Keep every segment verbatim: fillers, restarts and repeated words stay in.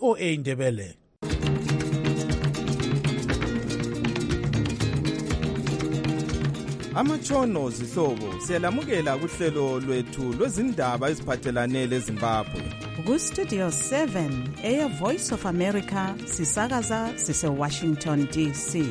O A Ndebele. Amatshono zihlobo siyalamukela kuhlelo lwethu lwezindaba eziphathelane leZimbabwe. Ku Studio seven eya Voice of America sisakaza sise Washington D C.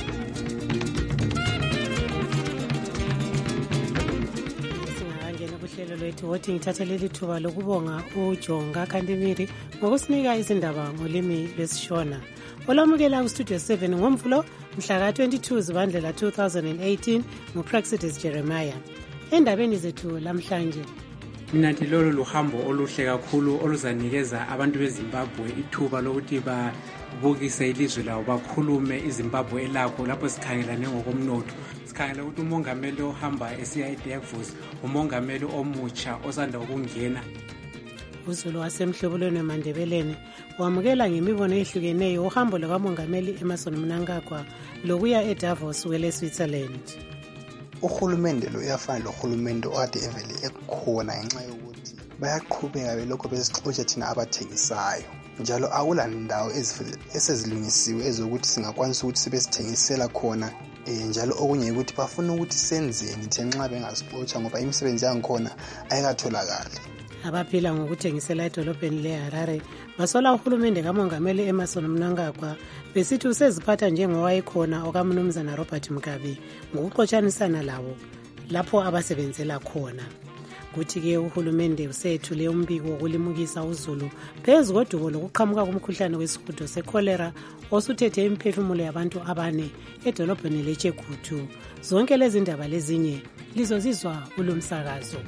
Singangena kuhlelo lwethu wothi ngithathe leli thuba lokubonga uJonga Kandimiri ngokusinika izindaba ngolimi lwesishona. Olamukela ku Studio seven ngomvulo mhla ka twenty-two Zibandlela two thousand eighteen nguPraxidis Jeremiah. Endabeni zethu lamhlanje mina ndilolo luhambo oluhle kakhulu oluzanikeza abantu beZimbabwe ithuba lokuthi babukise ilizwe lawo bakhulume iZimbabwe elakho lapho sikhangelane ngokomnotho. Sikhangela ukuthi umongameli ohamba esiya eDavos umongameli omutsha osanda ukungena. uZulu wasemhlobulweni eMandebeleni wamukela ngemibono ehlukeneyo uhambo lukamongameli Emmerson Mnangagwa lokuya eDavos wele Switzerland. Uhulumende lo uyafana lohulumende okade evele ekhona ngenxa yokuthi bayaqhubeka belokho besixotsha thina abathengisayo njalo akula ndawo esezilungisiwe ezokuthi singakwanisa ukuthi sebesithengisela khona njalo okunye ukuthi bafuna ukuthi senzeni ngenxa bengasixotsha ngoba imisebenzi yankhona ayikatholakali. Abaphila ngokuthengisela edolobheni leHarare basola uhulumende kamongameli Emmerson Mnangagwa besithi useziphatha njengowayekhona okaMnumzana Robert Mugabe ngokuxotshanisana labo lapho abasebenzela khona. Kuthi-ke uhulumende usethule umbiko wokulimukisa uZulu phezu kodubo lokuqhamuka komkhuhlane wesihudo secholera osuthethe imiphefumulo yabantu abane edolobheni leChegutu. Zonke lezi ndaba lezinye lizozizwa kulomsakazo.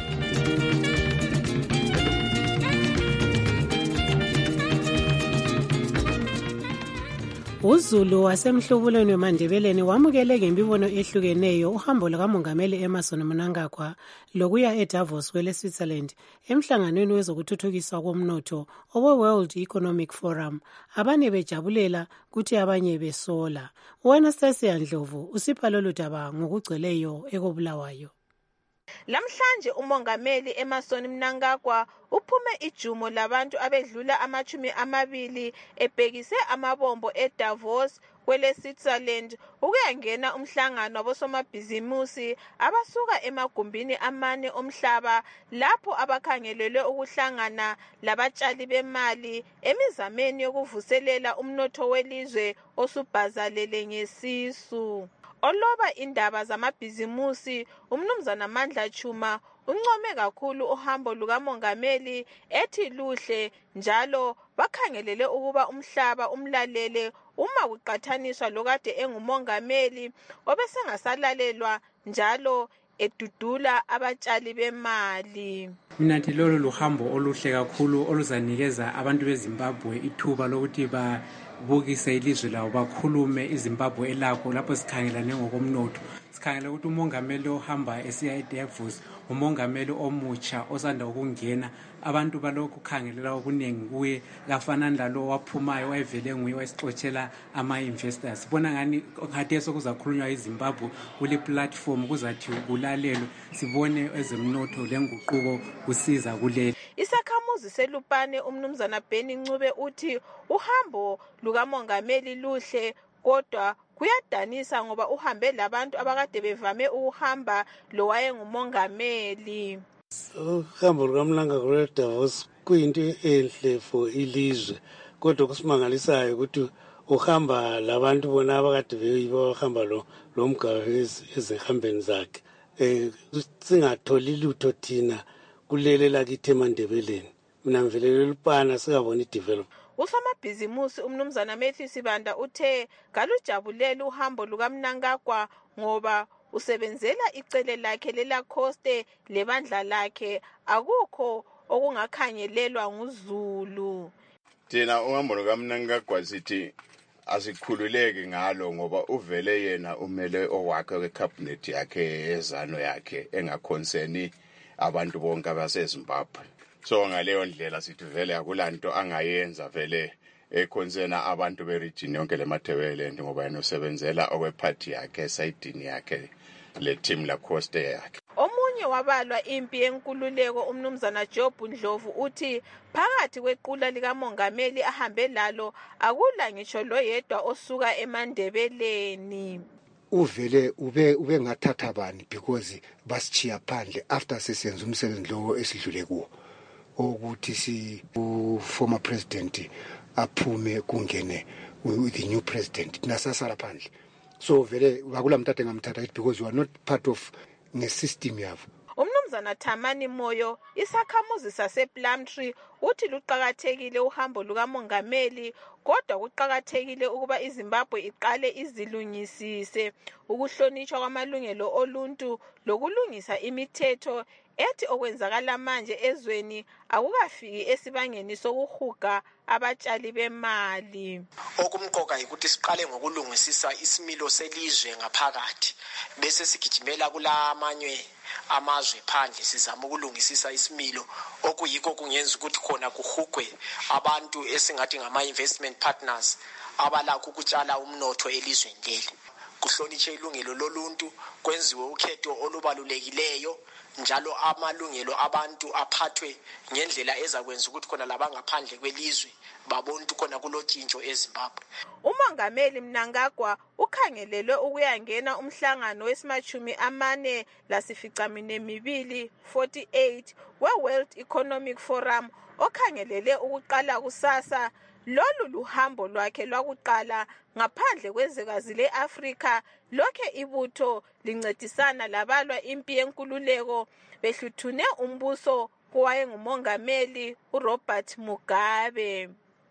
uZulu wasemhlobulweni weMandebeleni wamukele ngemibono ehlukeneyo uhambo lukamongameli Emmerson Mnangagwa lokuya eDavos wele Switzerland emhlanganweni wezokuthuthukiswa komnotho owe World Economic Forum. Abanye bejabulela kuthi abanye besola. uAnastasia Ndlovu usipha lolu daba ngokugcweleyo ekobulawayo. Lamhlanje umongameli Emmerson Mnangagwa uphume ijumo labantu abedlula amachumi amabili ebhekise amabombo eDavos kwele Switzerland ukuyangena umhlangano wabosomabhizimusi abasuka emagumbini amane omhlaba lapho abakhangelelwe ukuhlangana labatshali bemali emizameni yokuvuselela umnotho welizwe osubhazalele ngesisu. Oloba indaba zamabhizimusi uMnumzana Mandla Chuma uncome kakhulu uhambo lukamongameli ethi luhle njalo bakhangelele ukuba umhlaba umlalele uma kuqathaniswa lokade engumongameli obesengasalalelwa njalo edudula abatshali bemali. Mina ndilolo luhambo oluhle kakhulu oluzanikeza abantu beZimbabwe ithuba lokuthi ba bukise ilizwe lawo bakhulume iZimbabwe elakho lapho sikhangelane ngokomnotho. Sikhangela ukuthi umongameli ohamba esiya eDavos umongameli omutsha osanda ukungena. Abantu balokhu khangelela okuningi kuye kafanana lalo waphumayo wayevele nguye wasixoxela ama-investors. Sibona ngani ngathi sokuzakhulunywa iZimbabwe kule platform kuzathi kulalelwe sibone ezemnotho lenguquko kusiza kuleli. Isakhamuzi selupane uMnumzana Beni Ncube uthi uhambo lukamongameli luhle kodwa kuyadanisa ngoba uhambe labantu abakade bevame ukuhamba lo wayengumongameli. Uhambo lukaMnangagwa eDavos kuyinto enhle for ilizwe kodwa kusimangalisayo ukuthi uhamba labantu bona abakade beyibahamba lo lo Mugabe ezihambeni zakhe. Eh singatholi lutho thina kulele lakithi eMandebeleni. Mina mvelele lupana sikabona idevelop. Usomabhizimusi uMnumzana Matthew Sibanda uthe galujabulela uhambo lukaMnangagwa ngoba usebenzela icele lakhe lelacoste lebandla lakhe akukho okungakhangelelwa nguZulu. Thina uhambo lukaMnangagwa sithi asikhululeke ngalo ngoba uvele yena umele owakhe wecabinet yakhe ezano yakhe engakhonseni abantu bonke abaseZimbabwe. So ngaleyo ndlela sithi vele akulanto angayenza vele ekhonsena abantu beregion yonke leMathebeleland ngoba yena usebenzela okweparty yakhe sayidini yakhe le team la coste yakhe. Omunye omunye wabalwa impi yenkululeko umnumzana Job Ndlovu uthi phakathi kwequla likamongameli ahambe lalo akula ngisho loyedwa osuka eMandebeleni. Uvele ube ube ngathatha bani because basichiya phandle after sesenza umsebenzi lo esidlule kuwo ukuthi si former president aphume kungene with the new president nasasara phandle. So vele akulamthatha ngamthatha because you are not part of the system yavo. Umnumzana Thamani Moyo isakhamuzi sase Plumtree uthi luqhakathekile uhambo lukamongameli kodwa kuqhakathekile ukuba iZimbabwe iqale izilungisise ukuhlonishwa kwamalungelo oluntu lokulungisa imithetho ethi okwenzakala manje ezweni akukafiki esibangeni sokuhuga abatshali bemali. Okumqoka ukuthi siqale ngokulungisisa isimilo selizwe ngaphakathi bese sigijimela kulamanye amazwe phandle sizama ukulungisisa isimilo okuyikho kungenza ukuthi khona kuhugwe abantu esingathi ngama investment partners abalakho ukutshala umnotho elizweni leli. Kuhlonitshe ilungelo loluntu kwenziwe ukhetho olubalulekileyo njalo amalungelo abantu aphathwe ngendlela ezakwenza ukuthi khona labangaphandle kwelizwe babona ukuthi khona kulotshintsho eZimbabwe. Umongameli Mnangagwa ukhangelelwe ukuyangena umhlangano wesimachumi amane lasificamine mibili forty-eight we-World Economic Forum okhangelele ukuqala kusasa. Lolu luhambo lwakhe lwakuqala ngaphandle kwezwekazi le-Afrika lokhe ibutho lincedisana labalwa impi yenkululeko behluthune umbuso kowayengumongameli uRobert Mugabe.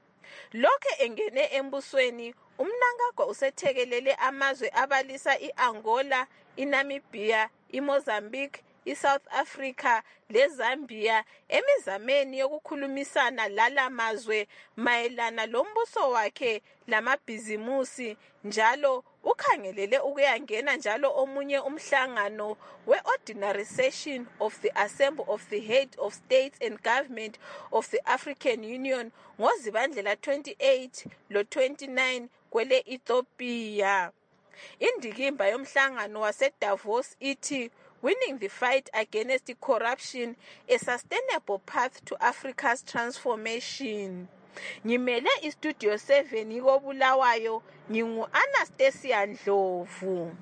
Lokhe engene embusweni uMnangagwa usethekelele amazwe abalisa iAngola, iNamibia, iMozambique, iSouth Africa leZambia emizameni yokukhulumisana lala mazwe mayelana lombuso wakhe lamabhizimusi njalo ukhangelele ukuyangena njalo omunye umhlangano we-Ordinary Session of the Assembly of the Head of States and Government of the African Union ngoZibandlela twenty-eight lo twenty-nine kwele Ethiopia. Indikimba yomhlangano waseDavos ithi Winning the Fight Against Corruption, a Sustainable Path to Africa's Transformation. Ngimele iStudio seven ikobulawayo ngingu Anastasia Ndlovu.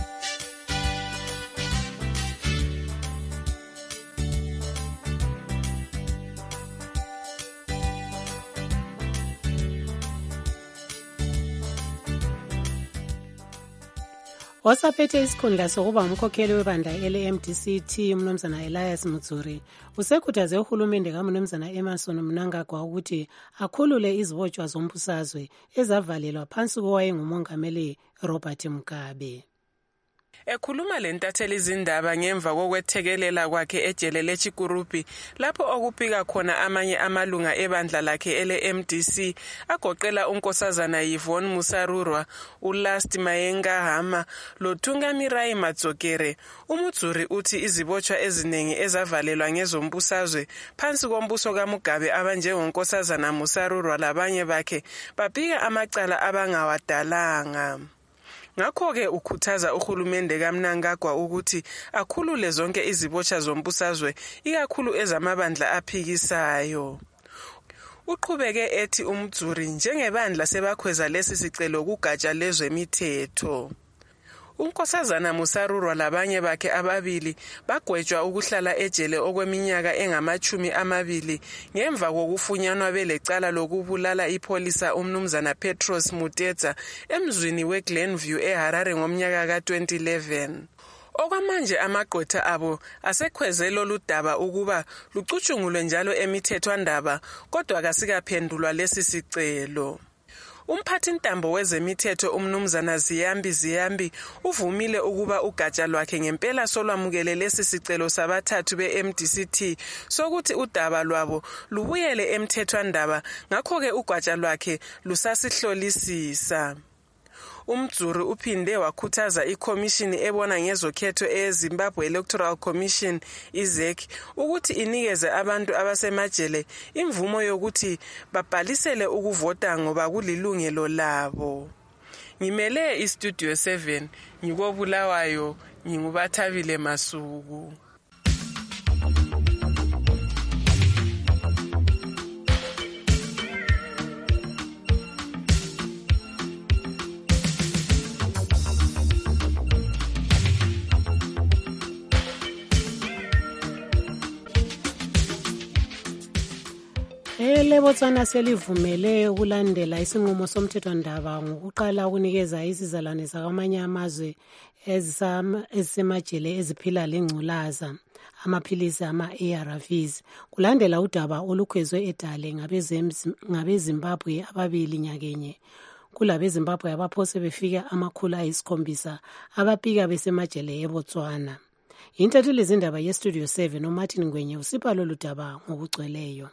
Wasaphethe isikhundla sokuba umkhokheli webandla ele-M D C T umnumzana Elias Mutsuri usekhuthaze uhulumende kaMnumzana Emmerson Mnangagwa ukuthi akhulule izibotshwa zombusazwe ezavalelwa phansi kowayengumongameli Robert Mugabe. Ekhuluma lentatheli izindaba ngemva kokwethekelela kwakhe ejele leChikurupi lapho okupika khona amanye amalunga ebandla lakhe ele-M D C agoqela unkosazana Yvonne Musarurwa, uLast Mayenga Hama loThungamirai Matsokere. Umutsuri uthi izibotshwa eziningi ezavalelwa ngezombusazwe phansi kombuso kaMugabe abanjengonkosazana Musarurwa labanye bakhe babika amacala abangawadalanga. Ngakho-ke ukhuthaza uhulumende kaMnangagwa ukuthi akhulule zonke izibotshwa zombusazwe ikakhulu ezamabandla aphikisayo. Uqhubeke ethi uMtsuri njengebandla sebakhweza lesi sicelo kugatsha lezwemithetho. Unkosazana Musarurwa labanye bakhe ababili bagwetshwa ukuhlala ejele okweminyaka engamachumi amabili ngemva kokufunyanwa belecala lokubulala ipolisa umnumzana Petros Mutedza emzwini weGlenview eHarare ngomnyaka ka twenty eleven. Okwamanje amagqwetha abo asekhweze lolu daba ukuba lucutshungulwe njalo emithethwandaba kodwa kasikaphendulwa lesi sicelo. Umphathintambo wezemithetho umnumzana Ziyambi Ziyambi uvumile ukuba ugatsha lwakhe ngempela solwamukele lesi sicelo sabathathu be-M D C T sokuthi udaba lwabo lubuyele emthethwandaba ngakho-ke ugatsha lwakhe lusasihlolisisa. Umtsuri uphinde wakhuthaza ikhomishini ebona ngezokhetho eZimbabwe Electoral Commission I Z E C ukuthi inikeze abantu abasemajele imvumo yokuthi babhalisele ukuvota ngoba kulilungelo labo. Ngimele iStudio seven ngikobulawayo ngingubathabile Masuku. leBotswana selivumele ukulandela isinqumo somthethwandaba ngokuqala ukunikeza izizalwane zakwamanye amazwe ezisemajele eziphila lengculaza amaphilisi ama-A R Vs kulandela udaba olukhwezwe edale ngabeZimbabwe ababili nyakenye. KulabeZimbabwe abaphose befika amakhulu ayisikhombisa abapika besemajele eBotswana. Intatheli zindaba yestudio seven uMartin Ngwenye usipha lolu daba ngokugcweleyo.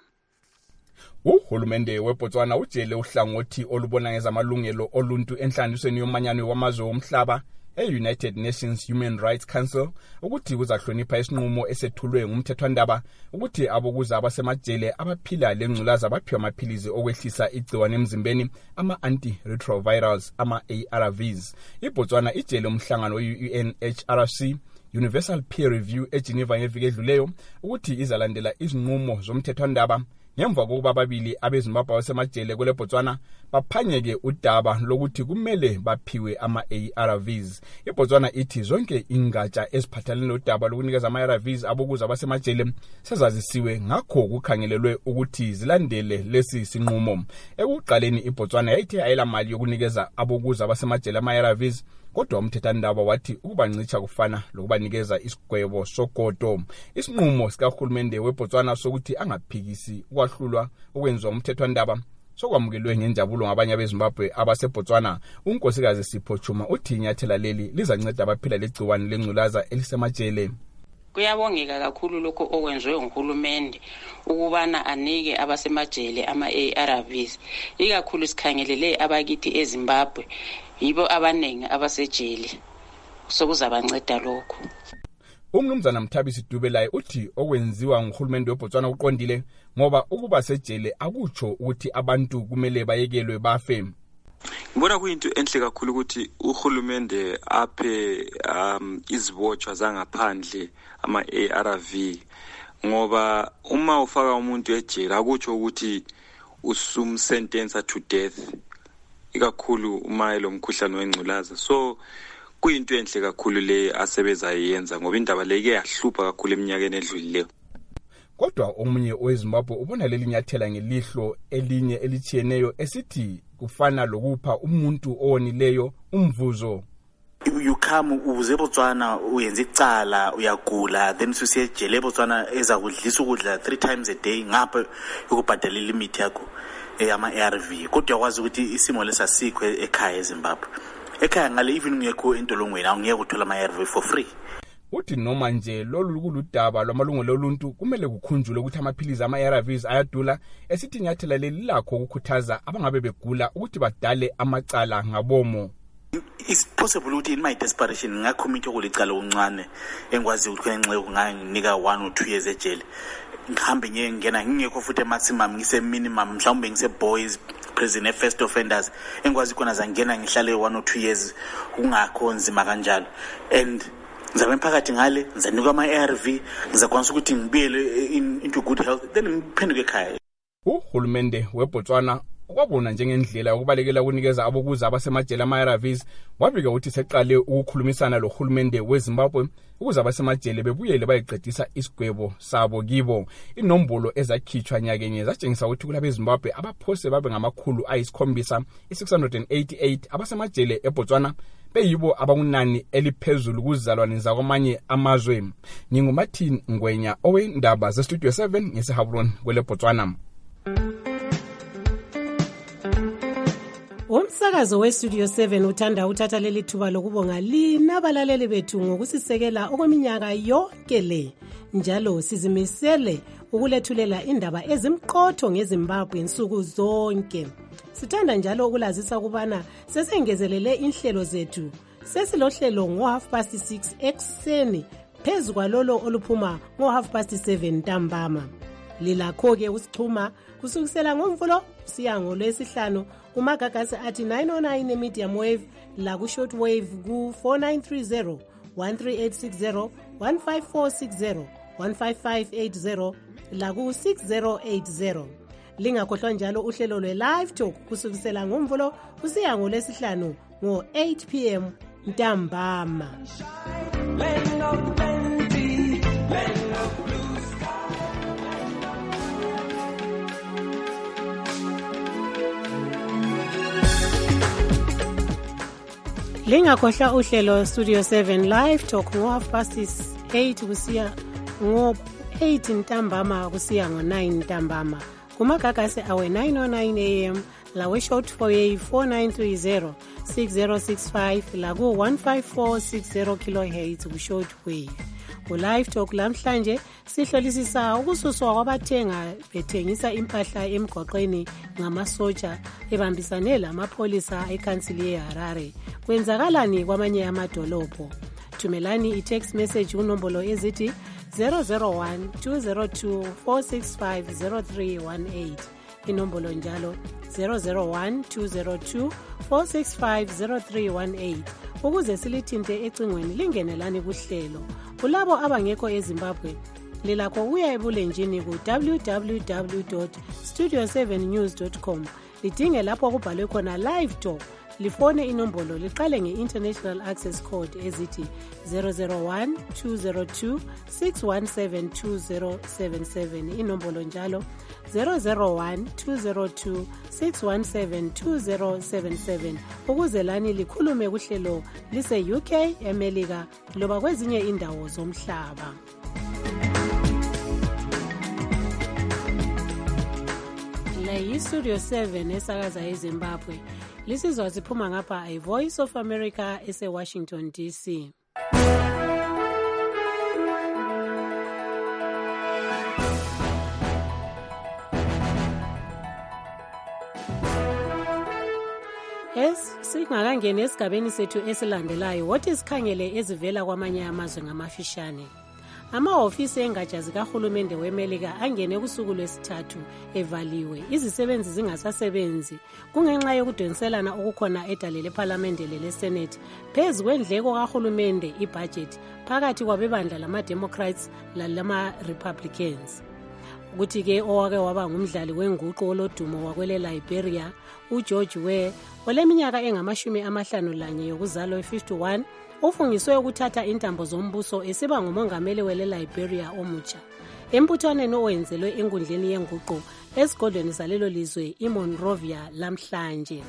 Uhulumende weBotswana ujele uhlangothi olubona ngezamalungelo oluntu enhlanganisweni yomanyano wamazwe omhlaba e-United Nations Human Rights Council ukuthi kuzahlonipha isinqumo esethulwe ngumthethwandaba ukuthi abokuza abasemajele abaphila lengculaza baphiwa amaphilizi okwehlisa igciwane emzimbeni ama-antiretrovirals ama-A R Vs. IBotswana ijele umhlangano we-U N H R C Universal Peer Review eGeneva ngeviki edluleyo ukuthi izalandela izinqumo zomthethwandaba ngemva kokuba ababili abeZimbabwe abasemajele kweleBotswana baphanyeke udaba lokuthi kumele baphiwe ama-A R Vs. IBotswana ithi zonke ingatsha eziphathelene nodaba lokunikeza ama-A R Vs abokuza abasemajele sezazisiwe ngakho kukhangelelwe ukuthi zilandele lesi sinqumo. Ekuqaleni iBotswana yayithi ayela mali yokunikeza abokuza abasemajele ama-A R Vs kodwa umthethwandaba wathi ukubancitsha kufana lokubanikeza isigwebo sogodo. Isinqumo sikahulumende weBotswana sokuthi angaphikisi ukwahlulwa okwenziwa umthethwandaba sokwamukelwe ngenjabulo ngabanye abeZimbabwe abaseBotswana. uNkosikazi Sipho Chuma uthi inyathela leli lizanceda abaphila legciwane lengculaza elisemajele. Kuyabongeka kakhulu lokho okwenziwe nguhulumende ukubana anike abasemajele ama-A R Vs, ikakhulu sikhangelele abakithi eZimbabwe yibo abanengi abasejele sokuzabanceda lokho. Umnumzana Mthabisi Dubelayo uthi okwenziwa nguhulumende weBotswana uqondile ngoba ukuba sejele akutsho ukuthi abantu kumele bayekelwe bafe. Ngibona kuyinto enhle kakhulu ukuthi uhulumende aphe um izibotshwa zangaphandle ama-A R V ngoba uma ufaka umuntu ejele akutsho ukuthi usumsentensa to death ikakhulu uma lo mkhuhlane wengculaza. So kuyinto enhle kakhulu le asebezayenza ngoba indaba le ke yahlupha kakhulu eminyakeni edlulileyo. Kodwa omunye oweZimbabwe ubona leli nyathela ngelihlo elinye elitshiyeneyo esithi kufana lokupha umuntu owonileyo umvuzo. You come uze eBotswana uyenza icala uyagula then usiye ejele eBotswana ezakudlisa ukudla three times a day ngapha ukubhadala limit yakho eyama-A R V kodwa yakwazi ukuthi isimo lesasikho ekhaya eZimbabwe. Ekhaya ngale even ungekho entolongweni awungeke uthola ama-A R V for free. Uthi noma nje lolu kuludaba lwamalungelo oluntu kumele kukhunjulwe ukuthi amaphilizi ama-A R Vs ayadula esithi nyathela leli lakho ukukhuthaza abangabe begula ukuthi badale amacala ngabomo. It's possible ukuthi in my desperation ngacommit ukulicala uncane engikwazi ukuthi kwenxa yokunganika one or two years ejele ngihambe ngiyengena ngingekho futhi maximum ngise minimum mhlawumbe ngise boys prison first offenders engikwazi khona zangena ngihlale one or two years kungakho nzima kanjalo and ngizabe phakathi ngale ngizanika ama-A R V ngizakwanisa ukuthi ngibuyele into good health then ngiphenduke ekhaya. Uhulumende weBotswana kwabona njengendlela yokubalekela ukunikeza abokuza abasemajele ama-A R Vs wabika ukuthi seqale ukukhulumisana lohulumende weZimbabwe ukuze abasemajele bebuyele bayiqedisa isigwebo sabo kibo. Inombolo ezakhitshwa nyakenye zatshengisa ukuthi kulabeZimbabwe abaphose babe ngamakhulu ayisikhombisa i-six hundred eighty-eight abasemajele eBotswana beyibo abangunani eliphezulu kuzalwane zakwamanye amazwe. NginguMartin Ngwenya owendaba zestudio seven ngeseHablon kweleBotswana. Umsakazo westudio seven uthanda uthatha leli thuba lokubonga lina abalaleli bethu ngokusisekela okweminyaka yonke le. Njalo sizimisele ukulethulela indaba ezimqotho ngeZimbabwe insuku zonke. Sithanda njalo ukulazisa kubana sesengezelele inhlelo zethu. Sesilohlelo ngo half past six ekseni phezu kwalolo oluphuma ngo half past seven ntambama. Lilakho ke usixhuma kusukisela ngomvulo siya ngolwesihlanu kumagagasi athi nine oh nine medium wave la ku short wave ku four nine three zero one three eight six zero one five four six zero one five five eight zero la ku six zero eight zero. Lingakhohlwa njalo uhlelo lwe live talk kusukisela ngomvulo kusiya ngolwesihlanu ngo eight p m ntambama. Lingakhohlwa uhlelo Studio seven Live Talk ngo half past eight kusiya ngo eight ntambama kusiya ngo nine ntambama. Kumagagasi awe nine oh nine a m lawe short foye four nine three zero six zero six five laku one five four six zero kilohertz ku short wave. Ku live talk lamhlanje sihlolisisa ukususwa kwabathenga bethengisa impahla emgwaqweni ngamasotsha ebambisane lamapolisa eKhansili yeHarare. Kwenzakalani kwamanye amadolobho? Thumelani i-text message unombolo ezithi zero zero one two zero two four six five zero three one eight. Inombolo njalo zero zero one two zero two four six five zero three one eight. Ukuze silithinte ecingweni lingenelani kuhlelo. Kulabo abangekho eZimbabwe lilakho uya ebulenjini ku w w w dot studio seven news dot com. Lidinge lapho kubhalwe khona live talk. Lifone inombolo liqale nge-International Access Code ezithi zero zero one two zero two six one seven two zero seven seven. Inombolo njalo zero zero one two zero two six one seven two zero seven seven. Ukuze lani likhulume kuhlelo lise U K, America loba kwezinye indawo zomhlaba. La yi-Studio seven esakaza eZimbabwe. Lisizwa siphuma ngapha iVoice of America ese-Washington D C. Es singakangena esigabeni sethu esilandelayo wothi sikhangele ezivela kwamanye amazwe ngamafishane. Amahofisi engatsha zikahulumende weMelika angene kusuku lwesithathu evaliwe. Izisebenzi zingasasebenzi kungenxa yokudonselana okukhona edale leParliamente leleSenate phezu kwendleko kahulumende ibudget phakathi kwabebandla lama-Democrats lalama-Republicans. Ukuthi-ke owake waba ngumdlali wenguqu olodumo wakwele Liberia uGeorge Weah oleminyaka engamashumi amahlanu lanye yokuzalwa e-fifty-one ufungiswe ukuthatha intambo zombuso esiba ngumongameli wele Liberia omutsha. Embuthaneni owenzelwe enkundleni yenguqu esigodlweni salelo lizwe iMonrovia lamhlanje.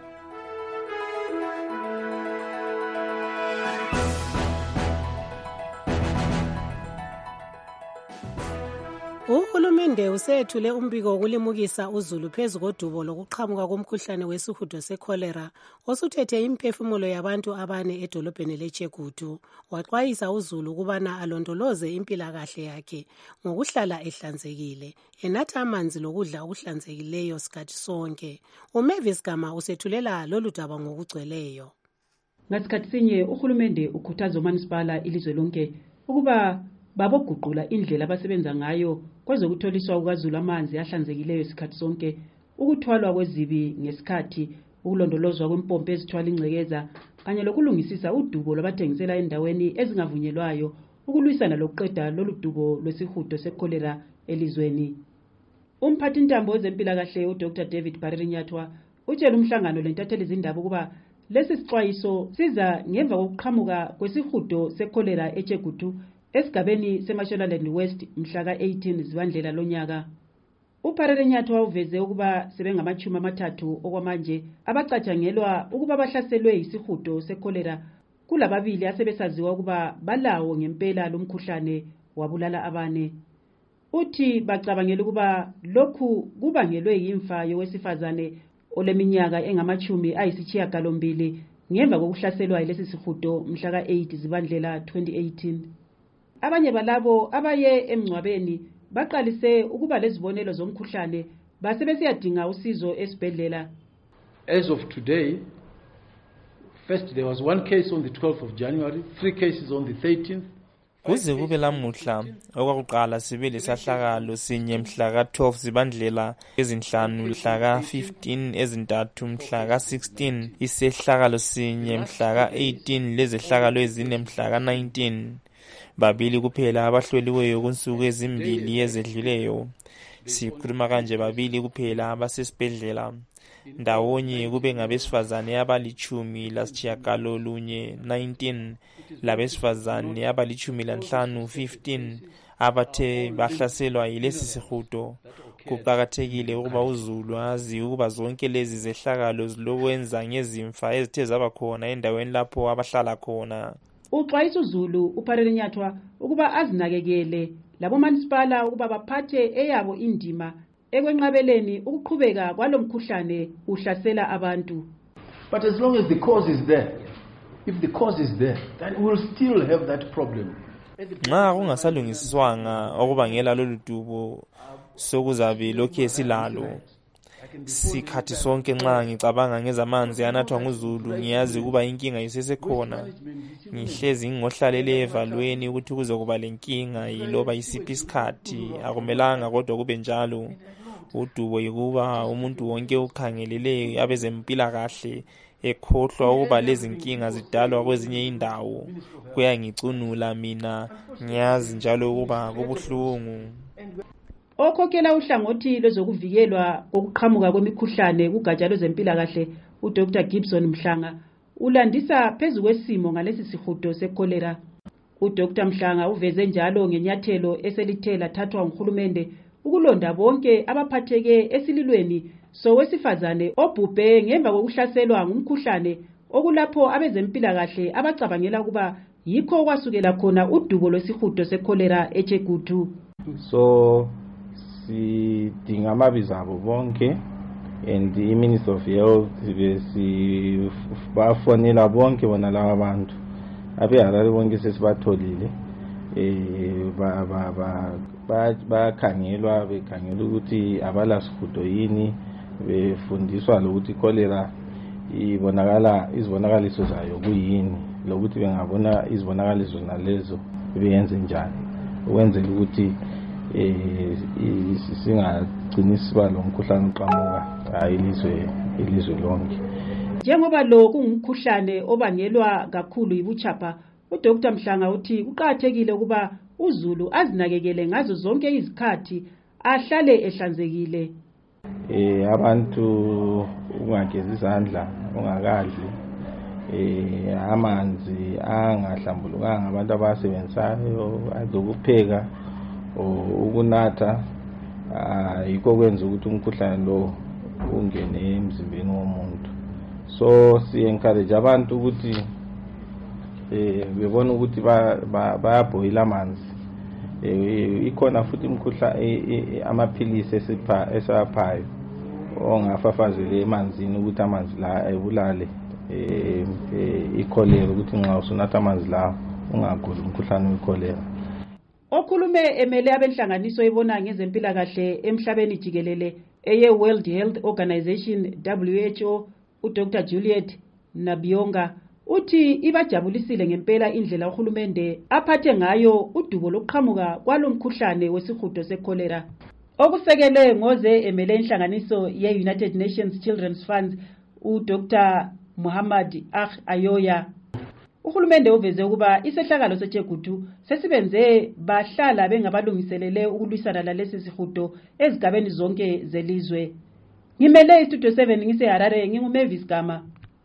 Uhulumende usethule umbiko wokulimukisa uzulu phezu kodubo lokuqhamuka komkhuhlane wesihudo sekholera osuthethe imphefumulo yabantu abane edolobheni leChegutu. Waxwayisa uzulu ukubana alondoloze impilakahle yakhe ngokuhlala ehlanzekile, enatha amanzi lokudla okuhlanzekileyo sikhathi sonke. uMavis Gama usethulela lolu daba ngokugcweleyo. Ngasikhathi sinye uhulumende ukhuthaza uManisipala ilizwe lonke ukuba baboguqula indlela abasebenza ngayo kwezokutholiswa ukazulu amanzi ahlanzekileyo isikhathi sonke, ukuthwalwa kwezibi ngesikhathi, ukulondolozwa kwempompi ezithwala ingcekeza kanye lokulungisisa udubo lwabathengisela endaweni ezingavunyelwayo ukulwisana lokuqeda lolu dubo lwesihudo sekholera elizweni. Umphathi ntambo wezempilakahle uDr David Baririnyatwa utshela umhlangano lentatheli izindaba ukuba lesi sixwayiso siza ngemva kokuqhamuka kwesihudo sekholera eChegutu esigabeni seMashonaland West mhla ka eighteen Zibandlela lonyaka. uParirinyatwa uveze ukuba sebengamachumi amathathu okwamanje abacatshangelwa ukuba bahlaselwe yisihudo sekholera, kulababili asebesaziwa ukuba balawo ngempela lomkhuhlane wabulala abane. Uthi bacabangela ukuba lokhu kubangelwe yimfa yowesifazane oleminyaka engamachumi ayisishiyagalombili ngemva kokuhlaselwa yilesi sihudo mhla ka eight Zibandlela twenty eighteen. Abanye balabo abaye emngcwabeni baqalise ukuba lezibonelo zomkhuhlane base besiyadinga usizo esibhedlela. As of today, first there was one case on the twelfth of January, three cases on the thirteenth. Kuze kube lamuhla okwakuqala sibe lesahlakalo sinye mhla ka twelve Zibandlela, ezinhlanu mhla ka fifteen, ezintathu mhla ka sixteen, isehlakalo sinye mhla ka eighteen, lezehlakalo ezine mhla ka nineteen. Babili kuphela abahloliweyo kunsuku ezimbili ezedluleyo. Sikhuluma kanje babili kuphela abasesibhedlela. Ndawonye kube ngabesifazane abalichumi lasitshiyagalolunye nineteen, labesifazane abalichumi lanhlanu fifteen abathe bahlaselwa yilesi sihudo. kuqakathekile ukuba uZulu azi ukuba zonke lezi zehlakalo zilokwenza ngezimfa ezithe zaba khona endaweni lapho abahlala khona. Uxwayisa uZulu uPharele Nyathwa ukuba azinakekele labo manisipala ukuba baphathe eyabo indima ekwenqabeleni ukuqhubeka kwalomkhuhlane uhlasela abantu. But as long as the cause is there, if the cause is there, then we will still have that problem. Nxa kungasalungisiswanga okubangela lolu dubo sokuzabe lokhu esilalo. Sikhathi sonke nxa ngicabanga ngezamanzi anathwa nguZulu ngiyazi ukuba inkinga isesekhona. Ngihlezi ngohlalele evalweni ukuthi kuzokuba lenkinga yiloba isiphi isikhathi akumelanga kodwa kube njalo. Udubo yikuba umuntu wonke ukhangelele abezempilakahle ekhohlwa ukuba lezi nkinga zidalwa kwezinye indawo. Kuyangicunula mina ngiyazi njalo ukuba kubuhlungu. Okhokhela uhlangothi lwezokuvikelwa kokuqhamuka kwemikhuhlane kugatsha lwezempilakahle uDr Gibson Mhlanga ulandisa phezu kwesimo ngalesi sihudo sekholera. uDr Mhlanga uveze njalo ngenyathelo eselithe lathathwa nguhulumende ukulonda bonke abaphatheke esililweni sowesifazane obhubhe ngemva kokuhlaselwa ngumkhuhlane okulapho abezempilakahle abacabangela kuba yikho kwasukela khona udubo lwesihudo sekholera eChegutu. So sidinga amabizo abo bonke and the Minister of Health besibafonela bonke bona laba bantu abeharare bonke sesibatholile eh ba ba ba bakhangelwa bekhangela ukuthi abala sihudo yini befundiswa lokuthi cholera ibonakala izibonakaliso zayo kuyini lokuthi bengabona izibonakaliso nalezo beyenze njani ukwenzela ukuthi eh singagcini siba lo mkhuhlane uqhamuka ayilizwe ilizwe lonke. Njengoba lo kungumkhuhlane obangelwa kakhulu yibuchapha, uDr Mhlanga uthi kuqhakathekile ukuba uZulu azinakekele ngazo zonke izikhathi ahlale ehlanzekile. Eh abantu ungageza izandla ungakadli, eh amanzi angahlambulukanga abantu abasebenzayo azokupheka ukunatha yikho kwenza ukuthi umkhuhlane lo ungene emzimbeni womuntu. So si encourage abantu ukuthi eh bebona ukuthi ba bayabhoyila amanzi. Eh ikhona futhi imkhuhlane amaphilisi esipha esaphayo ongafafazele emanzini ukuthi amanzi la ebulale eh ikholera ukuthi nxa usunatha amanzi la ungaguli umkhuhlane wekholera. Okhulume emele abenhlanganiso ebona ngezempilakahle emhlabeni jikelele eye World Health Organization W H O uDr Juliet Nabionga uthi ibajabulisile ngempela indlela uhulumende aphathe ngayo udubo lokuqhamuka kwalomkhuhlane wesihudo sekholera. Okusekele ngoze emele inhlanganiso ye United Nations Children's Fund uDr Muhammad Akh Ayoya. Uhulumende uveze ukuba isehlakalo seChegutu sesibenze bahlala bengabalungiselele ukulwisana lalesi sihudo ezigabeni zonke zelizwe. Ngimele iStudio seven ngise Harare nginguMavis Gama.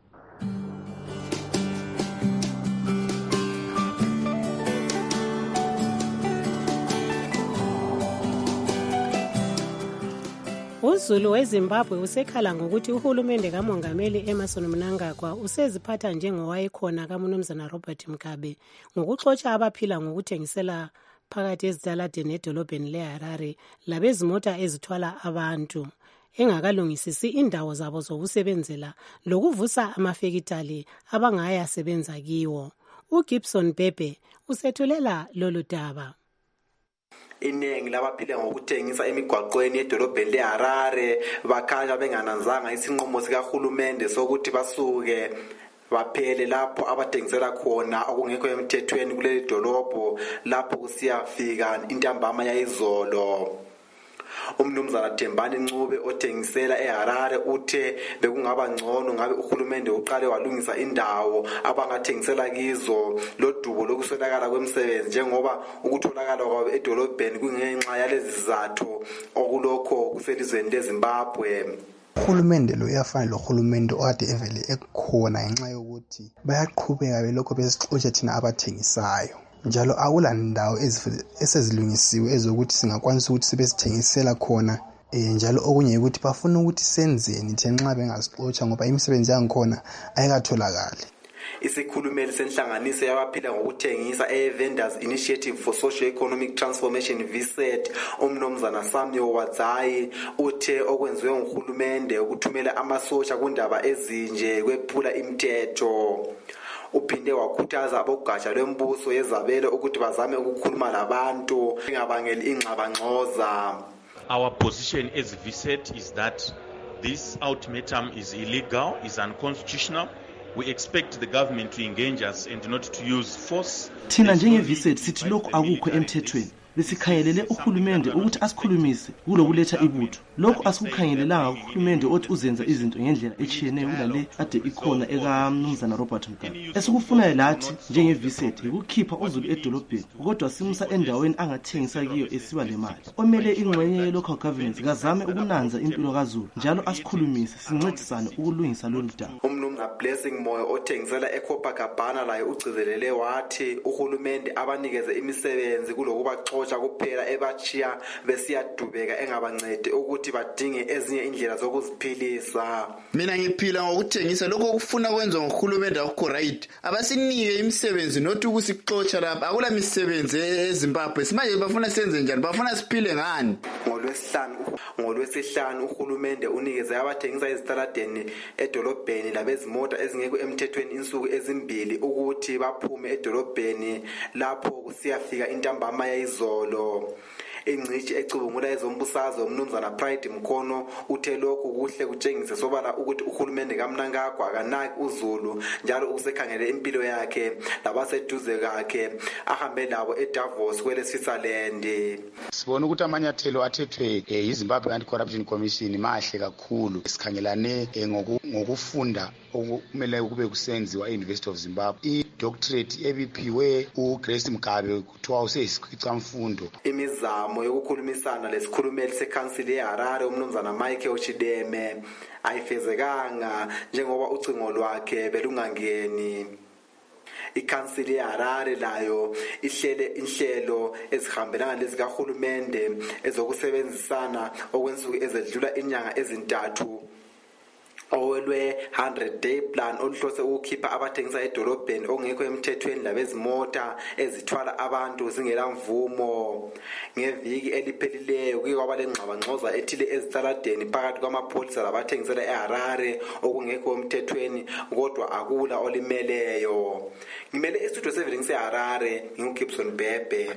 uZulu weZimbabwe usekhala ngokuthi uhulumende kamongameli Emmerson Mnangagwa useziphatha njengowayekhona kaMnumzana Robert Mugabe ngokuxotsha abaphila ngokuthengisela phakathi ezitaladeni edolobheni leHarare labezimota ezithwala abantu engakalungisisi indawo zabo zokusebenzela lokuvusa amafekitali abangaya sebenza kiwo. uGibson Bebe usethulela lolu daba. Iningi labaphila ngokuthengisa emigwaqweni edolobheni leHarare bakhanya bengananzanga isinqumo sikahulumende sokuthi basuke baphele lapho abathengisela khona okungekho emthethweni kuleli dolobho lapho kusiyafika intambama yayizolo. Umnumzana Thembani Ncube othengisela eHarare uthe bekungaba ngcono ngabe uhulumende uqale walungisa indawo abangathengisela kizo lodubo lokuswelakala kwemisebenzi njengoba ukutholakala kwabo edolobheni kungenxa yalezi zizathu okulokho kuselizweni leZimbabwe. Uhulumende lo uyafana lohulumende okade evele ekhona ngenxa yokuthi bayaqhubeka belokho besixotsha thina abathengisayo. Njalo akula ndawo esezilungisiwe ezokuthi singakwanisa ukuthi sibesithengisela khona um njalo okunye ukuthi bafuna ukuthi senzeni the nxa bengasixotsha ngoba imisebenzi yangikhona ayikatholakali. Isikhulumeli senhlanganiso yabaphila ngokuthengisa e-Vendors Initiative for Socio-Economic Transformation V S E T umnumzana Samuel Wadzayi uthe okwenziwe nguhulumende ukuthumela amasosha kundaba ezinje kwephula imithetho. Uphinde wakhuthaza abogatsha lwembuso yezabelo ukuthi bazame ukukhuluma labantu bengabangeli ingxabangxoza. Our position as V S E T is that this ultimatum is illegal, is unconstitutional. We expect the government to engage us and not to use force. Thina njenge-V S E T sithi lokhu akukho emthethweni. Besikhayelele uhulumende ukuthi asikhulumise kulokuletha ibutho. Lokhu asikukhangelelanga uhulumende othi uzenza izinto ngendlela echiyeneyo kulale ade ikhona ekaMnumzana Robert Mugabe. Esikufunayo lathi njenge-V S E T ukukhipha uZulu edolobheni kodwa simsa endaweni angathengisa kiyo esiba lemali. Omele ingxenye ye-local governance kazame ukunanza impilo kaZulu njalo asikhulumise sincedisane ukulungisa lolu daba. Umnumzana Blessing Moyo othengisela eCopacabana laye ugcizelele wathi uhulumende abanikeze imisebenzi kulokuba kuphela ebachiya besiyadubeka engabancede ukuthi badinge ezinye indlela zokuziphilisa. Mina ngiphila ngokuthengisa lokho okufuna kwenza ngohulumende akukho right. Abasinike imisebenzi not ukusixotsha lapha. Akula misebenzi eZimbabwe. Simanje bafuna senze njani? Bafuna siphile ngani? Ngolwesihlanu ngolwesihlanu uhulumende unikeze abathengisa ezitaladeni edolobheni labezimota ezingekho emthethweni insuku ezimbili ukuthi baphume edolobheni lapho kusiyafika intambama yayizo. Ingcishi ecubungula ezombusazwe umnumzana Pride Mkhono uthe lokhu kuhle kutshengise sobala ukuthi uhulumende kaMnangagwa akanaki uZulu njalo usekhangele impilo yakhe labaseduze kakhe ahambe labo eDavos kwele Switzerland. Sibona ukuthi amanyathelo athethwe yiZimbabwe Anti-Corruption Commission mahle kakhulu. Sikhangelane ngokufunda okumele kube kusenziwa e-University of Zimbabwe. I-doctorate ebiphiwe uGrace Mugabe kuthiwa useyisikhwicamfundo. Imizamo yokukhulumisana lesikhulumeli seCouncil eHarare umnumzana Michael Chideme ayifezekanga njengoba ucingo lwakhe belungangeni. ICouncil eHarare layo ihlele inhlelo ezihambelana lezikahulumende ezokusebenzisana okwensuku ezedlula inyanga ezintathu. Owelwe one hundred day plan oluhlose ukukhipha abathengisa edolobheni ongekho emthethweni labezimota ezithwala abantu zingela mvumo. Ngeviki eliphelileyo kuye kwaba lengxabangxoza ethile ezitaladeni phakathi kwamapholisa labathengisela eHarare okungekho emthethweni kodwa akula olimeleyo. Ngimele istudio seven seHarare ngiuGibson Bebe.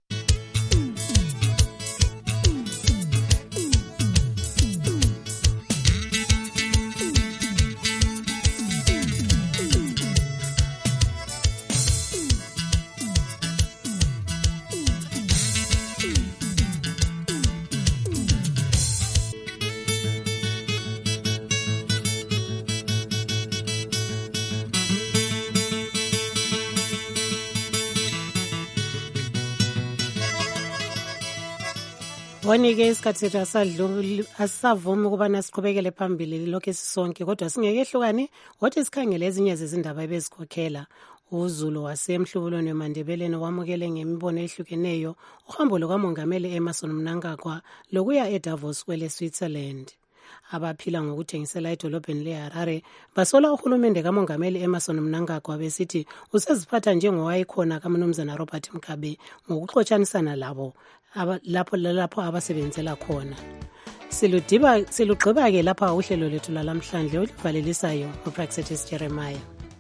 Wonike isikhathi sethu asadluli asisavumi ukubana siqhubekele phambili lokho sisonke kodwa singekehlukani wathi sikhangele ezinye zezindaba ebezikhokhela. uZulu wasemhlubulweni weMandebeleni wamukele ngemibono ehlukeneyo uhambo lukamongameli Emmerson Mnangagwa lokuya eDavos kwele Switzerland. Abaphila ngokuthengisela edolobheni leHarare basola uhulumende kamongameli Emmerson Mnangagwa besithi useziphatha njengowayikhona kaMnumzana Robert Mugabe ngokuxotshanisana labo lapho lapho abasebenzela khona. Siludiba silugqiba ke lapha uhlelo lethu lalamhlanje olivalelisayo uPraxetis Jeremiah.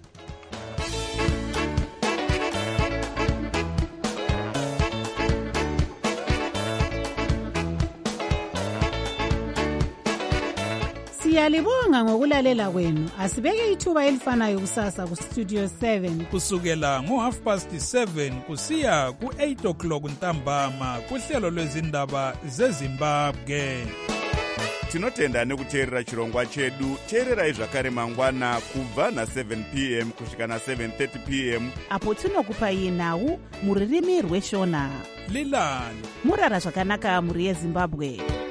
Siyalibonga ngokulalela kwenu. Asibeke ithuba elifanayo kusasa ku Studio seven kusukela ngo half past seven kusiya ku eight o'clock ntambama kuhlelo lwezindaba zeZimbabwe. Tinotenda nekuteerera chirongwa chedu. Teererai zvakare mangwana kubva na seven p m kusvika na seven thirty p m apo tinokupai nhau muririmi rweshona. Lilani murara zvakanaka muri yeZimbabwe.